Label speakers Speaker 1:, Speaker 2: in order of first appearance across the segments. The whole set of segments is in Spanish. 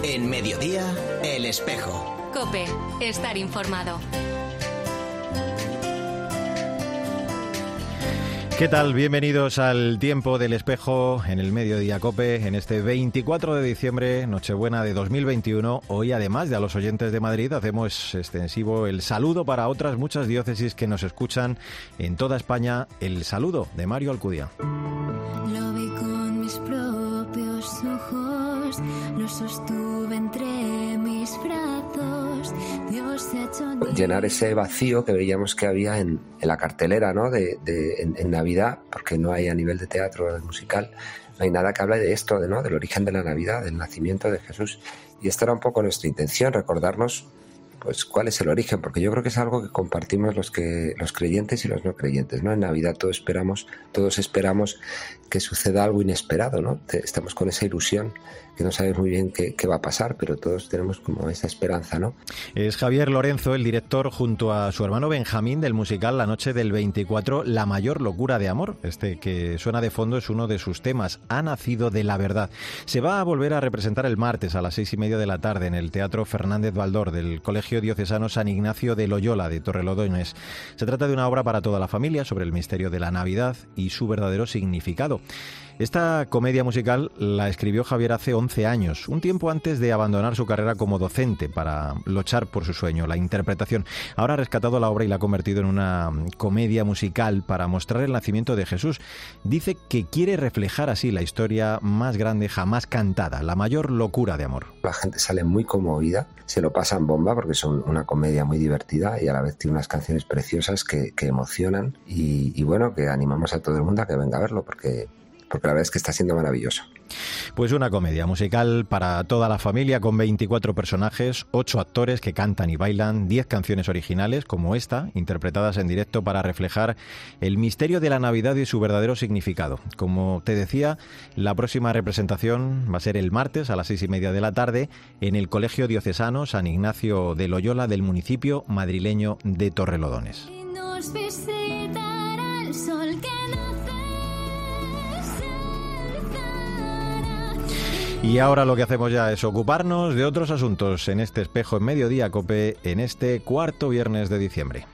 Speaker 1: En Mediodía, El Espejo.
Speaker 2: COPE, estar informado.
Speaker 3: ¿Qué tal? Bienvenidos al Tiempo del Espejo en el Mediodía COPE en este 24 de diciembre, Nochebuena de 2021. Hoy, además de a los oyentes de Madrid, hacemos extensivo el saludo para otras muchas diócesis que nos escuchan en toda España. El saludo de Mario Alcudia.
Speaker 4: Lo vi con mis propios ojos, lo sostuve entre mis brazos. Dios se ha hecho
Speaker 5: llenar ese vacío que veíamos que había en la cartelera, ¿no? En Navidad, porque no hay a nivel de teatro musical, no hay nada que hable de esto, ¿no? Del origen de la Navidad, del nacimiento de Jesús. Y esta era un poco nuestra intención, recordarnos pues cuál es el origen, porque yo creo que es algo que compartimos los creyentes y los no creyentes, ¿no? En Navidad todos esperamos que suceda algo inesperado, ¿no? Estamos con esa ilusión que no sabes muy bien qué va a pasar, pero todos tenemos como esa esperanza, ¿no?
Speaker 3: Es Javier Lorenzo, el director, junto a su hermano Benjamín, del musical La noche del 24, La mayor locura de amor. Este que suena de fondo es uno de sus temas, Ha nacido de la verdad. Se va a volver a representar el martes a las 6:30 de la tarde en el Teatro Fernández Baldor del Colegio Diocesano San Ignacio de Loyola de Torrelodones. Se trata de una obra para toda la familia sobre el misterio de la Navidad y su verdadero significado. Esta comedia musical la escribió Javier hace 11 años, un tiempo antes de abandonar su carrera como docente para luchar por su sueño, la interpretación. Ahora ha rescatado la obra y la ha convertido en una comedia musical para mostrar el nacimiento de Jesús. Dice que quiere reflejar así la historia más grande jamás cantada, la mayor locura de amor.
Speaker 5: La gente sale muy conmovida, se lo pasan bomba porque son una comedia muy divertida y a la vez tiene unas canciones preciosas que emocionan y bueno, que animamos a todo el mundo a que venga a verlo porque la verdad es que está siendo maravilloso.
Speaker 3: Pues una comedia musical para toda la familia con 24 personajes, 8 actores que cantan y bailan, 10 canciones originales como esta, interpretadas en directo para reflejar el misterio de la Navidad y su verdadero significado. Como te decía, la próxima representación va a ser el martes a las 6:30 de la tarde en el Colegio Diocesano San Ignacio de Loyola del municipio madrileño de Torrelodones.
Speaker 4: nos visitará el sol que
Speaker 3: Y ahora lo que hacemos ya es ocuparnos de otros asuntos en este Espejo en Mediodía COPE en este cuarto viernes de diciembre.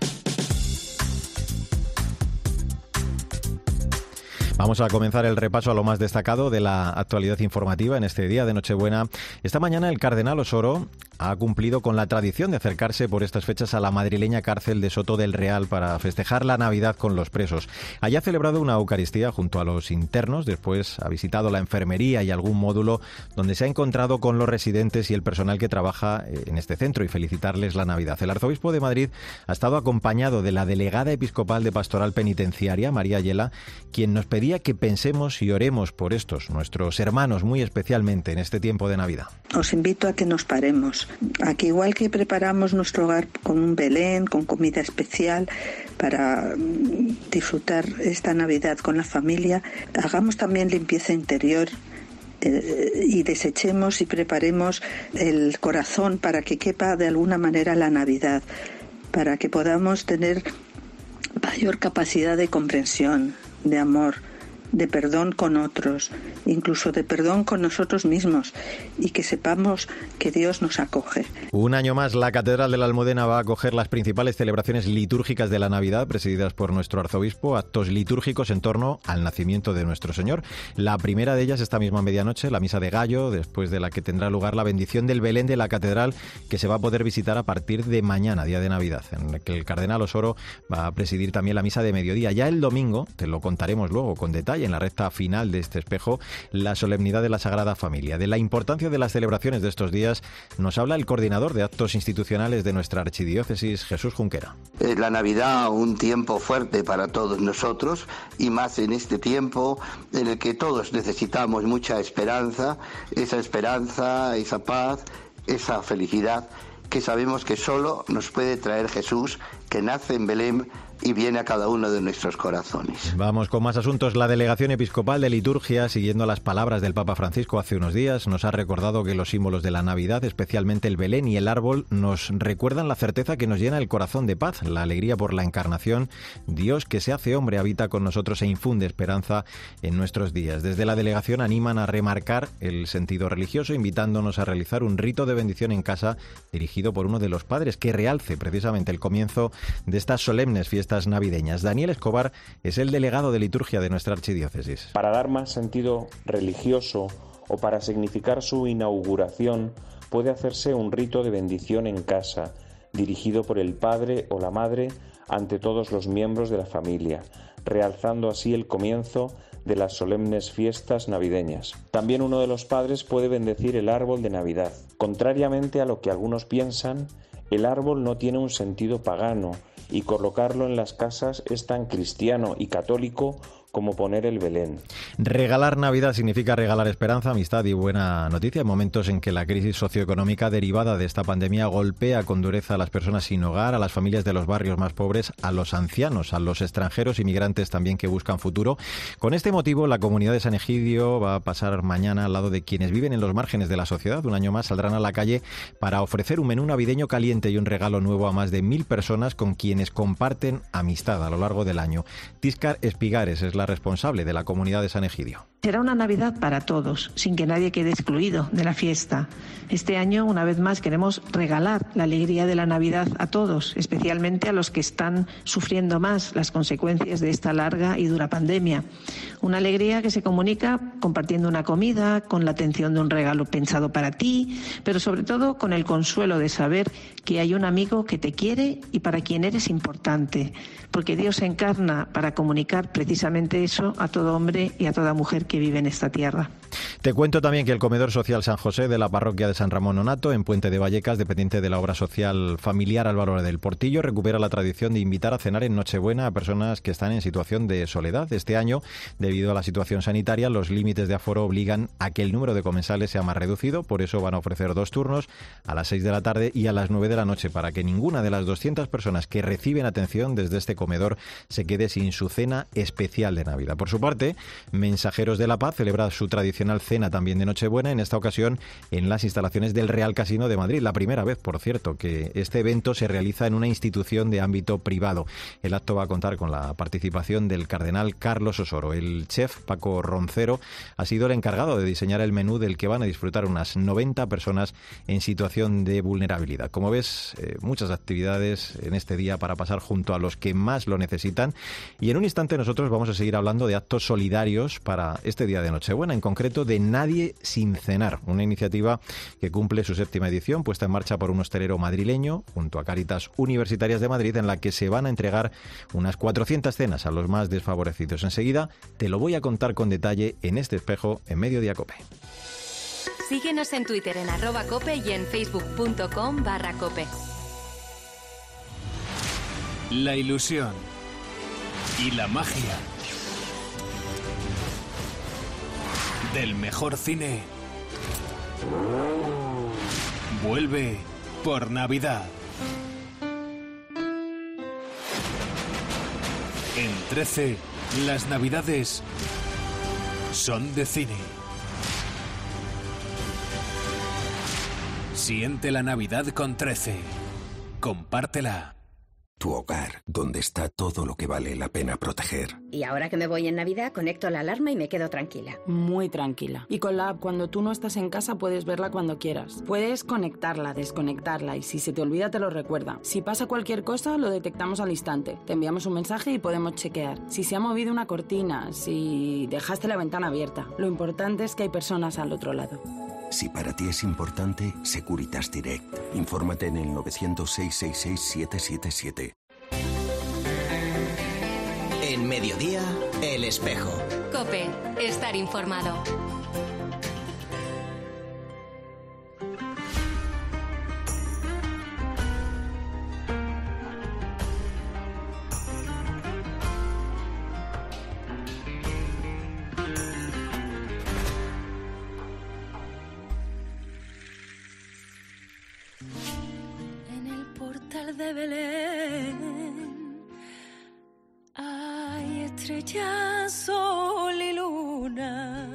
Speaker 3: Vamos a comenzar el repaso a lo más destacado de la actualidad informativa en este día de Nochebuena. Esta mañana el cardenal Osoro ha cumplido con la tradición de acercarse por estas fechas a la madrileña cárcel de Soto del Real para festejar la Navidad con los presos. Allí ha celebrado una Eucaristía junto a los internos, después ha visitado la enfermería y algún módulo donde se ha encontrado con los residentes y el personal que trabaja en este centro y felicitarles la Navidad. El arzobispo de Madrid ha estado acompañado de la delegada episcopal de Pastoral Penitenciaria, María Ayela, quien nos pedía que pensemos y oremos por estos, nuestros hermanos, muy especialmente en este tiempo de Navidad.
Speaker 6: Os invito a que nos paremos, a que igual que preparamos nuestro hogar con un Belén, con comida especial para disfrutar esta Navidad con la familia, hagamos también limpieza interior y desechemos y preparemos el corazón para que quepa de alguna manera la Navidad, para que podamos tener mayor capacidad de comprensión, de amor, de perdón con otros, incluso de perdón con nosotros mismos, y que sepamos que Dios nos acoge.
Speaker 3: Un año más, la Catedral de la Almudena va a acoger las principales celebraciones litúrgicas de la Navidad, presididas por nuestro arzobispo, actos litúrgicos en torno al nacimiento de nuestro Señor. La primera de ellas esta misma medianoche, la Misa de Gallo, después de la que tendrá lugar la bendición del Belén de la Catedral, que se va a poder visitar a partir de mañana, día de Navidad, en el que el cardenal Osoro va a presidir también la Misa de Mediodía. Ya el domingo, te lo contaremos luego con detalle, en la recta final de este espejo, la solemnidad de la Sagrada Familia. De la importancia de las celebraciones de estos días nos habla el coordinador de actos institucionales de nuestra archidiócesis, Jesús Junquera.
Speaker 7: La Navidad, un tiempo fuerte para todos nosotros, y más en este tiempo en el que todos necesitamos mucha esperanza, esa paz, esa felicidad que sabemos que solo nos puede traer Jesús, que nace en Belén y viene a cada uno de nuestros corazones.
Speaker 3: Vamos con más asuntos. La Delegación Episcopal de Liturgia, siguiendo las palabras del Papa Francisco hace unos días, nos ha recordado que los símbolos de la Navidad, especialmente el Belén y el árbol, nos recuerdan la certeza que nos llena el corazón de paz, la alegría por la encarnación. Dios que se hace hombre habita con nosotros e infunde esperanza en nuestros días. Desde la delegación animan a remarcar el sentido religioso, invitándonos a realizar un rito de bendición en casa dirigido por uno de los padres que realce precisamente el comienzo de estas solemnes fiestas navideñas. Daniel Escobar es el delegado de liturgia de nuestra archidiócesis.
Speaker 8: Para dar más sentido religioso o para significar su inauguración, puede hacerse un rito de bendición en casa, dirigido por el padre o la madre ante todos los miembros de la familia, realzando así el comienzo de las solemnes fiestas navideñas. También uno de los padres puede bendecir el árbol de Navidad. Contrariamente a lo que algunos piensan, el árbol no tiene un sentido pagano y colocarlo en las casas es tan cristiano y católico como poner el Belén.
Speaker 3: Regalar Navidad significa regalar esperanza, amistad y buena noticia en momentos en que la crisis socioeconómica derivada de esta pandemia golpea con dureza a las personas sin hogar, a las familias de los barrios más pobres, a los ancianos, a los extranjeros y migrantes también que buscan futuro. Con este motivo, la comunidad de San Egidio va a pasar mañana al lado de quienes viven en los márgenes de la sociedad. Un año más saldrán a la calle para ofrecer un menú navideño caliente y un regalo nuevo a más de 1.000 personas con quienes comparten amistad a lo largo del año. Tíscar Espigares es la responsable de la comunidad de San Egidio.
Speaker 9: Será una Navidad para todos, sin que nadie quede excluido de la fiesta. Este año, una vez más, queremos regalar la alegría de la Navidad a todos, especialmente a los que están sufriendo más las consecuencias de esta larga y dura pandemia. Una alegría que se comunica compartiendo una comida, con la atención de un regalo pensado para ti, pero sobre todo con el consuelo de saber que hay un amigo que te quiere y para quien eres importante, porque Dios se encarna para comunicar precisamente eso a todo hombre y a toda mujer que vive en esta tierra.
Speaker 3: Te cuento también que el Comedor Social San José de la parroquia de San Ramón Nonato, en Puente de Vallecas, dependiente de la obra social familiar Álvaro del Portillo, recupera la tradición de invitar a cenar en Nochebuena a personas que están en situación de soledad. Este año, debido a la situación sanitaria, los límites de aforo obligan a que el número de comensales sea más reducido. Por eso van a ofrecer 2 turnos, a las 6 de la tarde y a las 9 de la noche, para que ninguna de las 200 personas que reciben atención desde este comedor se quede sin su cena especial de Navidad. Por su parte, Mensajeros de la Paz celebra su tradicional cena también de Nochebuena, en esta ocasión en las instalaciones del Real Casino de Madrid. La primera vez, por cierto, que este evento se realiza en una institución de ámbito privado. El acto va a contar con la participación del cardenal Carlos Osoro. El chef Paco Roncero ha sido el encargado de diseñar el menú del que van a disfrutar unas 90 personas en situación de vulnerabilidad. Como ves, muchas actividades en este día para pasar junto a los que más lo necesitan. Y en un instante nosotros vamos a seguir hablando de actos solidarios para este día de Nochebuena, en concreto de Nadie sin cenar, una iniciativa que cumple su 7ª edición, puesta en marcha por un hostelero madrileño junto a Cáritas Universitarias de Madrid, en la que se van a entregar unas 400 cenas a los más desfavorecidos. Enseguida te lo voy a contar con detalle en este espejo en Mediodía Cope.
Speaker 2: Síguenos en Twitter en @cope y en facebook.com/cope.
Speaker 10: La ilusión y la magia del mejor cine vuelve por Navidad. En 13, las Navidades son de cine. Siente la Navidad con 13. Compártela.
Speaker 11: Tu hogar, donde está todo lo que vale la pena proteger.
Speaker 12: Y ahora que me voy en Navidad, conecto la alarma y me quedo tranquila.
Speaker 13: Muy tranquila. Y con la app, cuando tú no estás en casa, puedes verla cuando quieras. Puedes conectarla, desconectarla y si se te olvida te lo recuerda. Si pasa cualquier cosa, lo detectamos al instante. Te enviamos un mensaje y podemos chequear. Si se ha movido una cortina, si dejaste la ventana abierta. Lo importante es que hay personas al otro lado.
Speaker 11: Si para ti es importante, Securitas Direct. Infórmate en el 900-666-777.
Speaker 1: En Mediodía, El Espejo.
Speaker 2: COPE, estar informado.
Speaker 4: En el portal de Belén
Speaker 14: estrellas, sol y luna.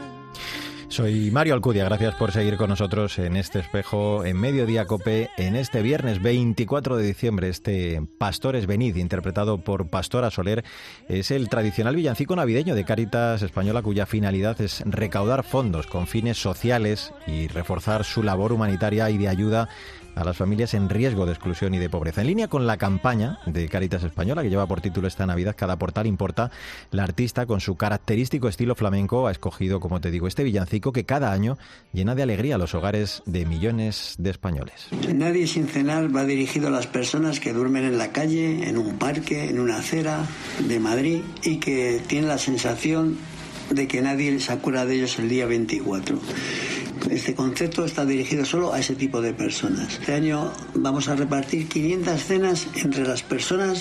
Speaker 3: Soy Mario Alcudia, gracias por seguir con nosotros en este espejo, en Mediodía Cope, en este viernes 24 de diciembre. Este Pastores Venid, interpretado por Pastora Soler, es el tradicional villancico navideño de Cáritas Española, cuya finalidad es recaudar fondos con fines sociales y reforzar su labor humanitaria y de ayuda a las familias en riesgo de exclusión y de pobreza. En línea con la campaña de Cáritas Española, que lleva por título esta Navidad Cada Portal Importa, la artista, con su característico estilo flamenco, ha escogido, como te digo, este villancico que cada año llena de alegría los hogares de millones de españoles.
Speaker 15: Nadie sin cenar va dirigido a las personas que duermen en la calle, en un parque, en una acera de Madrid, y que tienen la sensación de que nadie se acuerda de ellos el día 24. Este concepto está dirigido solo a ese tipo de personas. Este año vamos a repartir 500 cenas entre las personas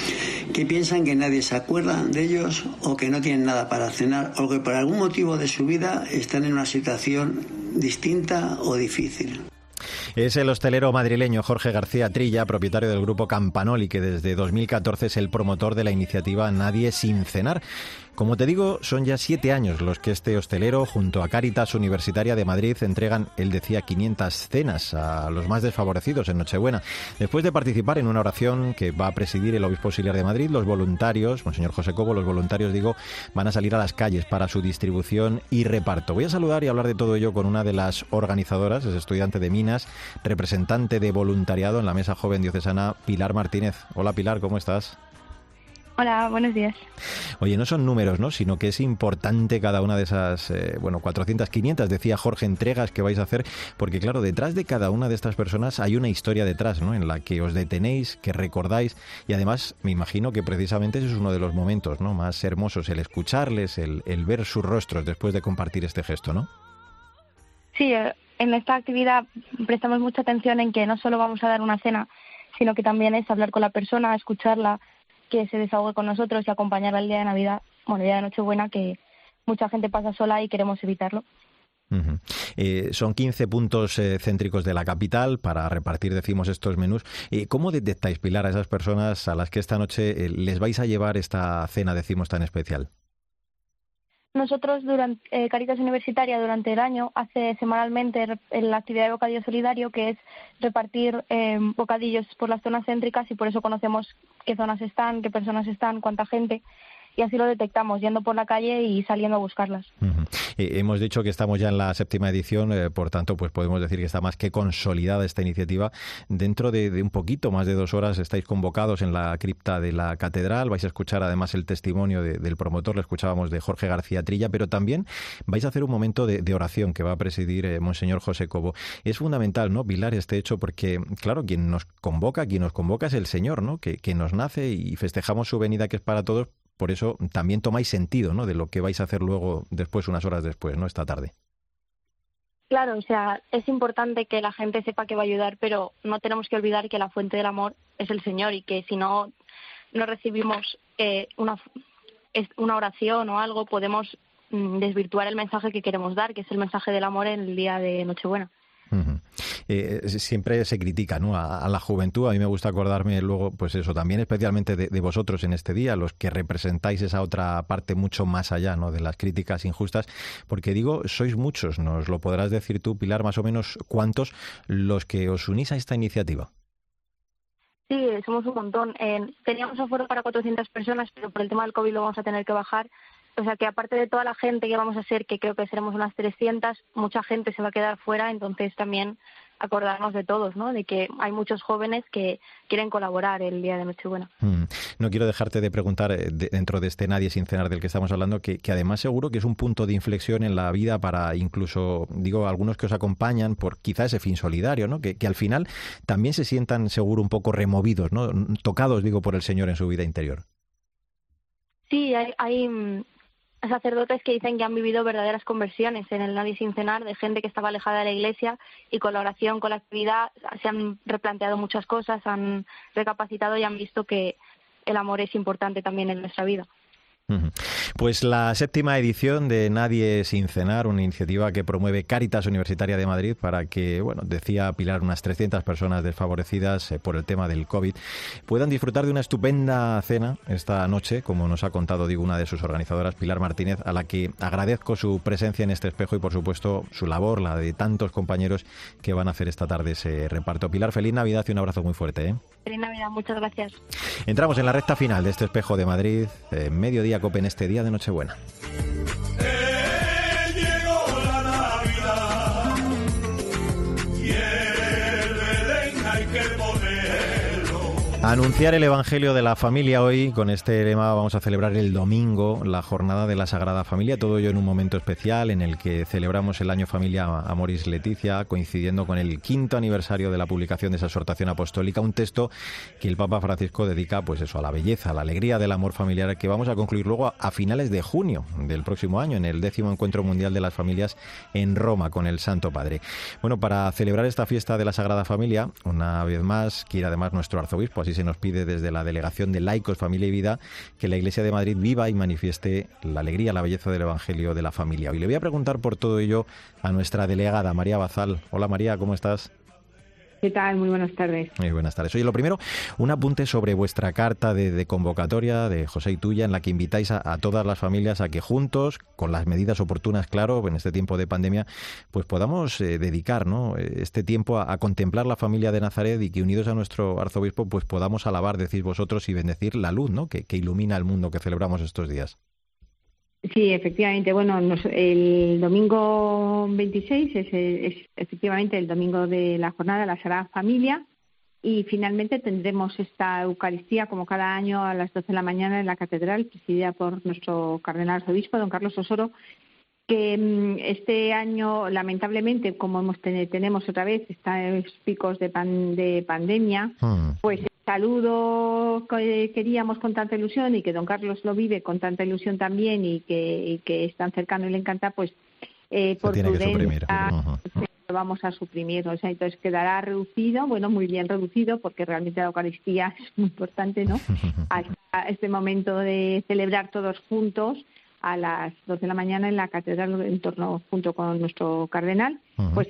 Speaker 15: que piensan que nadie se acuerda de ellos, o que no tienen nada para cenar, o que por algún motivo de su vida están en una situación distinta o difícil.
Speaker 3: Es el hostelero madrileño Jorge García Trilla, propietario del grupo Campanoli, que desde 2014 es el promotor de la iniciativa Nadie sin cenar. Como te digo, son ya 7 años los que este hostelero, junto a Cáritas Universitaria de Madrid, entregan, él decía, 500 cenas a los más desfavorecidos en Nochebuena. Después de participar en una oración que va a presidir el obispo auxiliar de Madrid, los voluntarios, Monseñor José Cobo, los voluntarios, van a salir a las calles para su distribución y reparto. Voy a saludar y hablar de todo ello con una de las organizadoras, es estudiante de Minas, representante de voluntariado en la Mesa Joven Diocesana, Pilar Martínez. Hola Pilar, ¿cómo estás?
Speaker 16: Hola, buenos días.
Speaker 3: Oye, no son números, ¿no? Sino que es importante cada una de esas, 400, 500, decía Jorge, entregas que vais a hacer, porque claro, detrás de cada una de estas personas hay una historia detrás, ¿no? En la que os detenéis, que recordáis, y además me imagino que precisamente ese es uno de los momentos, ¿no?, más hermosos, el escucharles, el ver sus rostros después de compartir este gesto, ¿no?
Speaker 16: Sí, en esta actividad prestamos mucha atención en que no solo vamos a dar una cena, sino que también es hablar con la persona, escucharla, que se desahogue con nosotros y acompañarla el día de Navidad, el día de Nochebuena, que mucha gente pasa sola y queremos evitarlo.
Speaker 3: Uh-huh. Son 15 puntos céntricos de la capital para repartir, decimos, estos menús. ¿Cómo detectáis, Pilar, a esas personas a las que esta noche les vais a llevar esta cena, decimos, tan especial?
Speaker 16: Nosotros, durante Cáritas Universitaria, durante el año, hace semanalmente la actividad de bocadillo solidario, que es repartir bocadillos por las zonas céntricas, y por eso conocemos qué zonas están, qué personas están, cuánta gente, y así lo detectamos, yendo por la calle y saliendo a buscarlas. Uh-huh.
Speaker 3: Hemos dicho que estamos ya en la 7ª edición, por tanto, pues podemos decir que está más que consolidada esta iniciativa. Dentro de un poquito más de 2 horas estáis convocados en la cripta de la catedral. Vais a escuchar además el testimonio del promotor, lo escuchábamos, de Jorge García Trilla, pero también vais a hacer un momento de oración que va a presidir Monseñor José Cobo. Es fundamental, ¿no, Pilar, este hecho? Porque, claro, quien nos convoca es el Señor, ¿no?, que nos nace, y festejamos su venida, que es para todos. Por eso también tomáis sentido, ¿no?, de lo que vais a hacer luego, después, unas horas después, ¿no?, esta tarde.
Speaker 16: Claro, o sea, es importante que la gente sepa que va a ayudar, pero no tenemos que olvidar que la fuente del amor es el Señor, y que si no recibimos una oración o algo, podemos desvirtuar el mensaje que queremos dar, que es el mensaje del amor en el día de Nochebuena.
Speaker 3: Uh-huh. Siempre se critica, ¿no?, a la juventud. A mí me gusta acordarme luego, pues eso, también especialmente de vosotros en este día, los que representáis esa otra parte mucho más allá, ¿no?, de las críticas injustas, porque sois muchos, nos lo podrás decir tú, Pilar, más o menos, ¿cuántos los que os unís a esta iniciativa?
Speaker 16: Sí, somos un montón. Teníamos aforo para 400 personas, pero por el tema del COVID lo vamos a tener que bajar. O sea que aparte de toda la gente que vamos a ser, que creo que seremos unas 300, mucha gente se va a quedar fuera, entonces también acordarnos de todos, ¿no?, de que hay muchos jóvenes que quieren colaborar el día de Nochebuena.
Speaker 3: No quiero dejarte de preguntar, dentro de este Nadie sin cenar del que estamos hablando, que además seguro que es un punto de inflexión en la vida para incluso, algunos que os acompañan por quizá ese fin solidario, ¿no?, que al final también se sientan seguro un poco removidos, ¿no?, tocados, por el Señor en su vida interior.
Speaker 16: Sí, hay sacerdotes que dicen que han vivido verdaderas conversiones en el Nadie sin cenar, de gente que estaba alejada de la Iglesia, y con la oración, con la actividad, se han replanteado muchas cosas, han recapacitado y han visto que el amor es importante también en nuestra vida.
Speaker 3: Pues la 7ª edición de Nadie sin cenar, una iniciativa que promueve Cáritas Universitaria de Madrid para que, bueno, decía Pilar, unas 300 personas desfavorecidas por el tema del COVID puedan disfrutar de una estupenda cena esta noche, como nos ha contado, digo, una de sus organizadoras, Pilar Martínez, a la que agradezco su presencia en este espejo y, por supuesto, su labor, la de tantos compañeros que van a hacer esta tarde ese reparto. Pilar, feliz Navidad y un abrazo muy fuerte, ¿eh?
Speaker 16: Feliz Navidad, muchas gracias.
Speaker 3: Entramos en la recta final de este espejo de Madrid, Mediodía Cope en este día de Nochebuena.
Speaker 17: Llegó la Navidad y el Belén hay que ponerlo.
Speaker 3: Anunciar el Evangelio de la Familia hoy. Con este lema vamos a celebrar el domingo la Jornada de la Sagrada Familia, todo ello en un momento especial en el que celebramos el año Familia Amoris Laetitia, coincidiendo con el 5º aniversario de la publicación de esa exhortación apostólica, un texto que el Papa Francisco dedica, pues eso, a la belleza, a la alegría del amor familiar, que vamos a concluir luego a finales de junio del próximo año, en el 10º Encuentro Mundial de las Familias en Roma, con el Santo Padre. Bueno, para celebrar esta fiesta de la Sagrada Familia, una vez más, quiere además nuestro arzobispo, así se nos pide desde la Delegación de Laicos, Familia y Vida, que la Iglesia de Madrid viva y manifieste la alegría, la belleza del Evangelio de la Familia. Hoy le voy a preguntar por todo ello a nuestra delegada, María Bazal. Hola María, ¿cómo estás?
Speaker 18: ¿Qué tal? Muy buenas tardes.
Speaker 3: Muy buenas tardes. Oye, lo primero, un apunte sobre vuestra carta de convocatoria de José y tuya, en la que invitáis a todas las familias a que juntos, con las medidas oportunas, claro, en este tiempo de pandemia, pues podamos dedicar, ¿no?, este tiempo a contemplar la familia de Nazaret, y que unidos a nuestro arzobispo pues podamos alabar, decís vosotros, y bendecir la luz, ¿no?, que ilumina el mundo que celebramos estos días.
Speaker 18: Sí, efectivamente. Bueno, el domingo 26 es efectivamente el domingo de la Jornada de la Sagrada Familia, y finalmente tendremos esta Eucaristía, como cada año, a las 12 de la mañana en la Catedral, presidida por nuestro cardenal arzobispo, don Carlos Osoro, que este año, lamentablemente, como tenemos otra vez estos picos de pandemia, pues el saludo que queríamos con tanta ilusión, y que don Carlos lo vive con tanta ilusión también, y que es tan cercano y le encanta, pues por prudencia lo vamos a suprimir. O sea, entonces quedará reducido, bueno, muy bien reducido, porque realmente la Eucaristía es muy importante, ¿no? Hasta este momento de celebrar todos juntos a las 12 de la mañana en la catedral, en torno, junto con nuestro cardenal, pues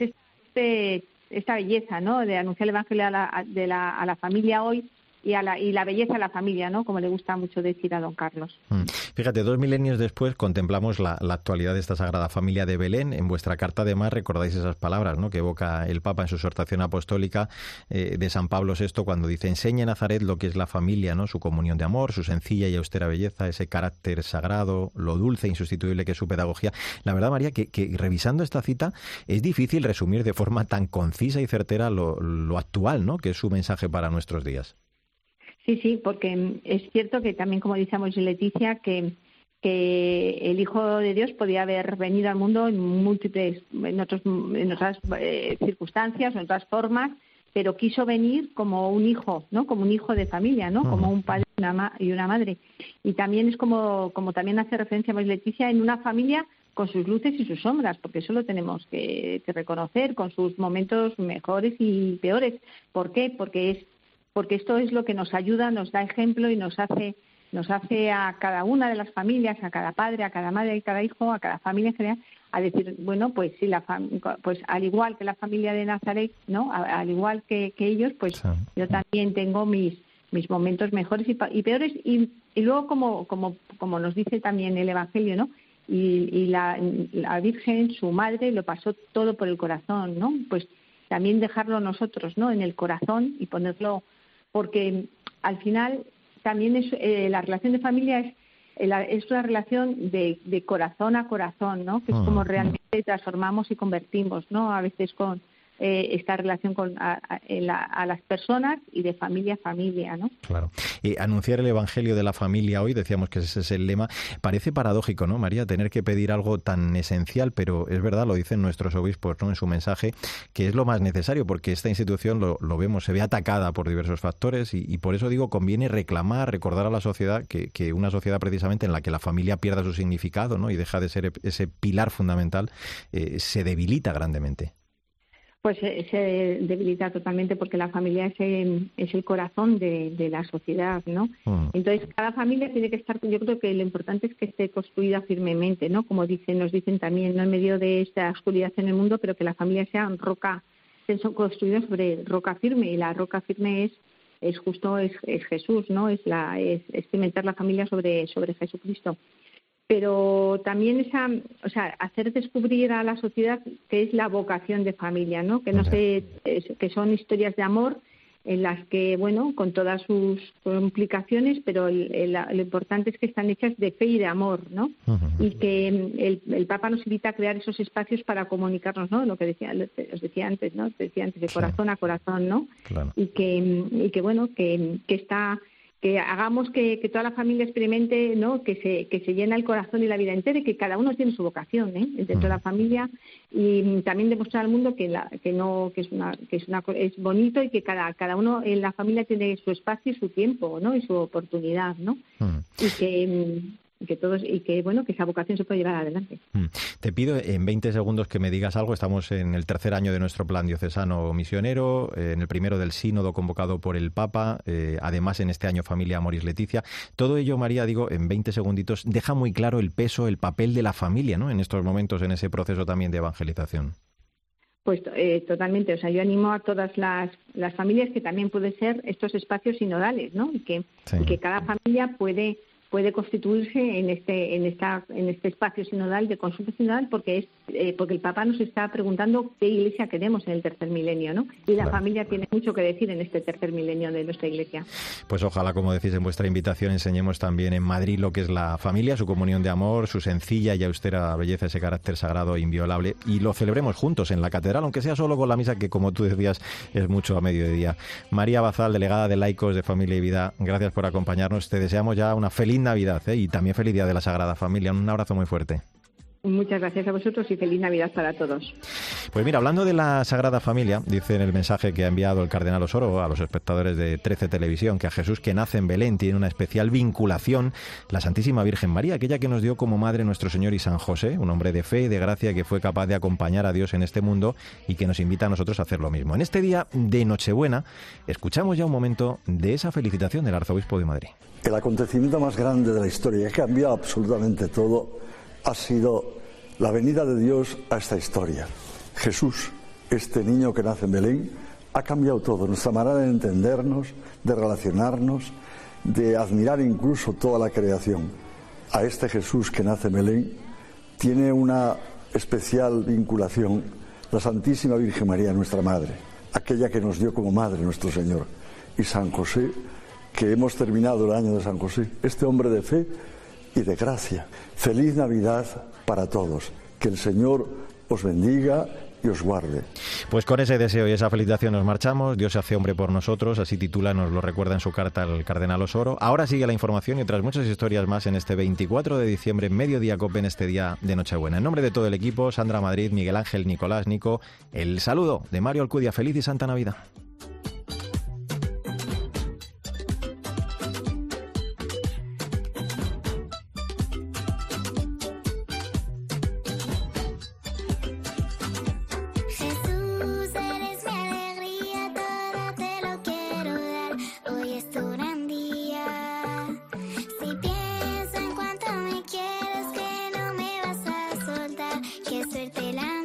Speaker 18: esta belleza, ¿no?, de anunciar el Evangelio a la familia hoy, y la belleza de la familia, ¿no?, como le gusta mucho decir a don Carlos.
Speaker 3: Fíjate, 2 milenios después contemplamos la actualidad de esta Sagrada Familia de Belén. En vuestra carta, además, recordáis esas palabras, ¿no?, que evoca el Papa en su exhortación apostólica de San Pablo VI, cuando dice: enseña en Nazaret lo que es la familia, ¿no?, su comunión de amor, su sencilla y austera belleza, ese carácter sagrado, lo dulce e insustituible que es su pedagogía. La verdad, María, que revisando esta cita es difícil resumir de forma tan concisa y certera lo actual, ¿no?, que es su mensaje para nuestros días.
Speaker 18: Sí, porque es cierto que también, como dice Amoris Laetitia, que el Hijo de Dios podía haber venido al mundo en otras circunstancias, en otras formas, pero quiso venir como un hijo, ¿no?, como un hijo de familia, ¿no?, como un padre y una madre. Y también es como también hace referencia Amoris Laetitia, en una familia con sus luces y sus sombras, porque eso lo tenemos que reconocer, con sus momentos mejores y peores. ¿Por qué? Porque esto es lo que nos ayuda, nos da ejemplo, y nos hace a cada una de las familias, a cada padre, a cada madre, a cada hijo, a cada familia en general, a decir, bueno, pues sí, pues al igual que la familia de Nazaret, ¿no?, al igual que ellos, pues yo también tengo mis momentos mejores y peores, y luego como nos dice también el Evangelio, ¿no?, y la Virgen, su madre, lo pasó todo por el corazón, ¿no? Pues también dejarlo nosotros, ¿no?, en el corazón, y ponerlo, porque al final también es la relación de familia es una relación de corazón a corazón, ¿no?, que es como realmente transformamos y convertimos, ¿no?, a veces con esta relación a las personas, y de familia a familia, ¿no?
Speaker 3: Claro. Anunciar el Evangelio de la familia hoy, decíamos que ese es el lema. Parece paradójico, ¿no, María?, tener que pedir algo tan esencial, pero es verdad, lo dicen nuestros obispos, ¿no?, en su mensaje, que es lo más necesario, porque esta institución, lo vemos, se ve atacada por diversos factores, y por eso digo, conviene reclamar, recordar a la sociedad que una sociedad precisamente en la que la familia pierda su significado, ¿no?, y deja de ser ese pilar fundamental, se debilita grandemente.
Speaker 18: pues se debilita totalmente, porque la familia es el corazón de la sociedad, ¿no? Entonces, cada familia tiene que estar, yo creo que lo importante es que esté construida firmemente, ¿no? Como nos dicen también, no en medio de esta oscuridad en el mundo, pero que la familia sea roca, son construidos sobre roca firme, y la roca firme es Jesús, ¿no? Es cimentar la familia sobre Jesucristo. Pero también hacer descubrir a la sociedad qué es la vocación de familia, ¿no? Que son historias de amor en las que, bueno, con todas sus complicaciones, pero lo importante es que están hechas de fe y de amor, ¿no? Y que el Papa nos invita a crear esos espacios para comunicarnos, ¿no? Lo que os decía antes, ¿no? Te decía antes, de corazón a corazón, ¿no? Claro. Y que bueno, que hagamos que toda la familia experimente, ¿no? Que se llena el corazón y la vida entera, y que cada uno tiene su vocación, dentro de la familia, y también demostrar al mundo que es bonito, y que cada uno en la familia tiene su espacio y su tiempo, ¿no? Y su oportunidad, ¿no? Y que bueno, que esa vocación se puede llevar adelante.
Speaker 3: Te pido en 20 segundos que me digas algo. Estamos en el tercer año de nuestro plan diocesano misionero, en el primero del sínodo convocado por el Papa, además en este año Familia Amoris Laetitia. Todo ello, María, digo, en 20 segunditos, deja muy claro el peso, el papel de la familia, ¿no? En estos momentos, en ese proceso también de evangelización.
Speaker 18: Pues totalmente. O sea, yo animo a todas las familias que también pueden ser estos espacios sinodales, ¿no? Y que cada familia puede constituirse en este espacio sinodal, de consulta sinodal, porque el Papa nos está preguntando qué iglesia queremos en el tercer milenio, ¿no? Y la familia tiene mucho que decir en este tercer milenio de nuestra iglesia. Pues
Speaker 3: ojalá, como decís en vuestra invitación, enseñemos también en Madrid lo que es la familia, su comunión de amor, su sencilla y austera belleza, ese carácter sagrado e inviolable, y lo celebremos juntos en la catedral, aunque sea solo con la misa, que como tú decías es mucho a mediodía. María Bazal, delegada de Laicos de Familia y Vida, gracias por acompañarnos. Te deseamos ya una feliz Navidad, y también feliz Día de la Sagrada Familia. Un abrazo muy fuerte.
Speaker 18: Muchas gracias a vosotros y feliz Navidad para todos.
Speaker 3: Pues mira, hablando de la Sagrada Familia, dice en el mensaje que ha enviado el cardenal Osoro a los espectadores de 13 Televisión que a Jesús que nace en Belén tiene una especial vinculación la Santísima Virgen María, aquella que nos dio como madre nuestro Señor y San José, un hombre de fe y de gracia que fue capaz de acompañar a Dios en este mundo y que nos invita a nosotros a hacer lo mismo. En este día de Nochebuena, escuchamos ya un momento de esa felicitación del arzobispo de Madrid.
Speaker 19: El acontecimiento más grande de la historia, que ha cambiado absolutamente todo, ha sido la venida de Dios a esta historia. Jesús, este niño que nace en Belén, ha cambiado todo, nuestra manera de entendernos, de relacionarnos, de admirar incluso toda la creación. A este Jesús que nace en Belén tiene una especial vinculación la Santísima Virgen María, nuestra Madre, aquella que nos dio como Madre nuestro Señor, y San José, que hemos terminado el año de San José, este hombre de fe y de gracia. Feliz Navidad para todos, que el Señor os bendiga y os guarde.
Speaker 3: Pues con ese deseo y esa felicitación nos marchamos. Dios se hace hombre por nosotros, así titula, nos lo recuerda en su carta el cardenal Osoro. Ahora sigue la información y otras muchas historias más en este 24 de diciembre, Mediodía Cope, en este día de Nochebuena. En nombre de todo el equipo, Sandra Madrid, Miguel Ángel, Nicolás, Nico, el saludo de Mario Alcudia. Feliz y Santa Navidad.
Speaker 4: Qué suerte la